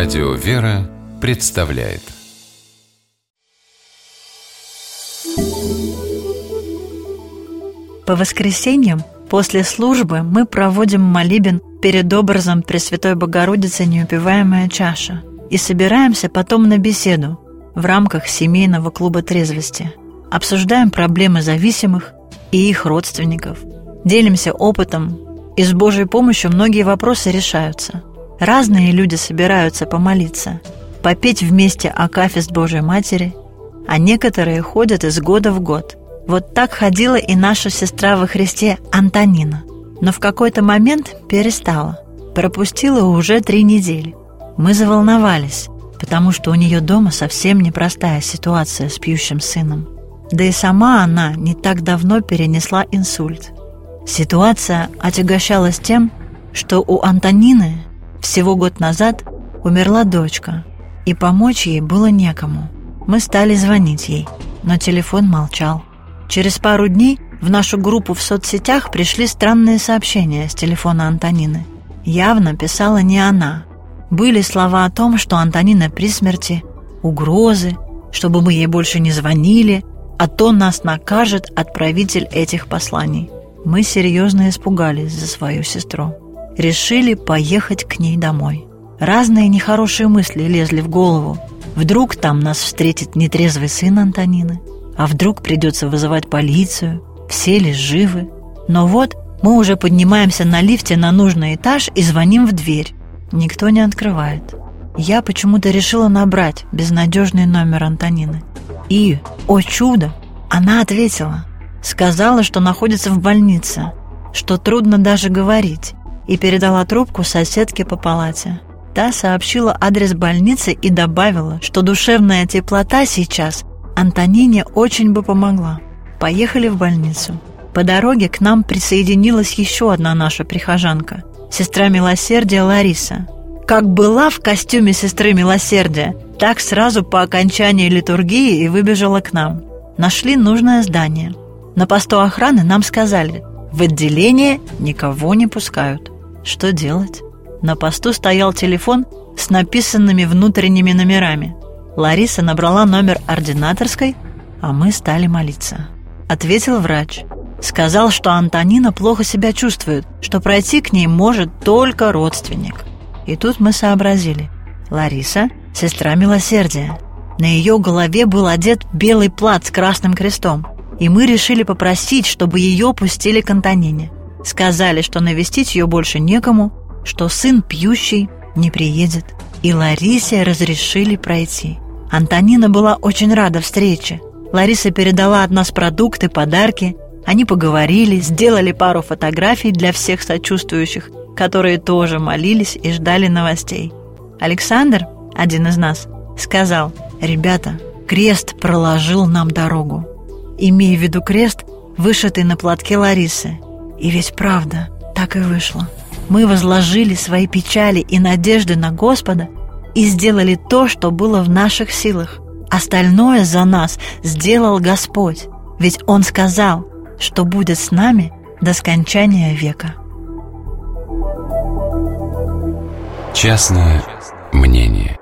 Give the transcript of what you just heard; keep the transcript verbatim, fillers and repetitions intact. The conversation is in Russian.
Радио «Вера» представляет. По воскресеньям после службы мы проводим молебен перед образом Пресвятой Богородицы «Неупиваемая чаша» и собираемся потом на беседу в рамках семейного клуба трезвости. Обсуждаем проблемы зависимых и их родственников, делимся опытом, и с Божьей помощью многие вопросы решаются. Разные люди собираются помолиться, попеть вместе акафист Божьей Матери, а некоторые ходят из года в год. Вот так ходила и наша сестра во Христе Антонина, но в какой-то момент перестала, пропустила уже три недели. Мы заволновались, потому что у нее дома совсем непростая ситуация с пьющим сыном. Да и сама она не так давно перенесла инсульт. Ситуация отягощалась тем, что у Антонины всего год назад умерла дочка, и помочь ей было некому. Мы стали звонить ей, но телефон молчал. Через пару дней в нашу группу в соцсетях пришли странные сообщения с телефона Антонины. Явно писала не она. Были слова о том, что Антонина при смерти, угрозы, чтобы мы ей больше не звонили, а то нас накажет отправитель этих посланий. Мы серьезно испугались за свою сестру. Решили поехать к ней домой. Разные нехорошие мысли лезли в голову. Вдруг там нас встретит нетрезвый сын Антонины, а вдруг придется вызывать полицию, все ли живы. Но вот мы уже поднимаемся на лифте на нужный этаж и звоним в дверь. Никто не открывает. Я почему-то решила набрать безнадежный номер Антонины. И, о чудо, она ответила. Сказала, что находится в больнице, что трудно даже говорить, и передала трубку соседке по палате. Та сообщила адрес больницы и добавила, что душевная теплота сейчас Антонине очень бы помогла. Поехали в больницу. По дороге к нам присоединилась еще одна наша прихожанка, сестра милосердия Лариса. Как была в костюме сестры милосердия, так сразу по окончании литургии и выбежала к нам. Нашли нужное здание. На посту охраны нам сказали: в отделение никого не пускают. Что делать? На посту стоял телефон с написанными внутренними номерами. Лариса набрала номер ординаторской, а мы стали молиться. Ответил врач. Сказал, что Антонина плохо себя чувствует, что пройти к ней может только родственник. И тут мы сообразили. Лариса – сестра милосердия. На ее голове был одет белый плат с красным крестом. И мы решили попросить, чтобы ее пустили к Антонине. Сказали, что навестить ее больше некому, что сын пьющий не приедет. И Ларисе разрешили пройти. Антонина была очень рада встрече. Лариса передала от нас продукты, подарки. Они поговорили, сделали пару фотографий для всех сочувствующих, которые тоже молились и ждали новостей. Александр, один из нас, сказал: «Ребята, крест проложил нам дорогу», имея в виду крест, вышитый на платке Ларисы. И ведь правда, так и вышло. Мы возложили свои печали и надежды на Господа и сделали то, что было в наших силах. Остальное за нас сделал Господь, ведь Он сказал, что будет с нами до скончания века. Частное мнение.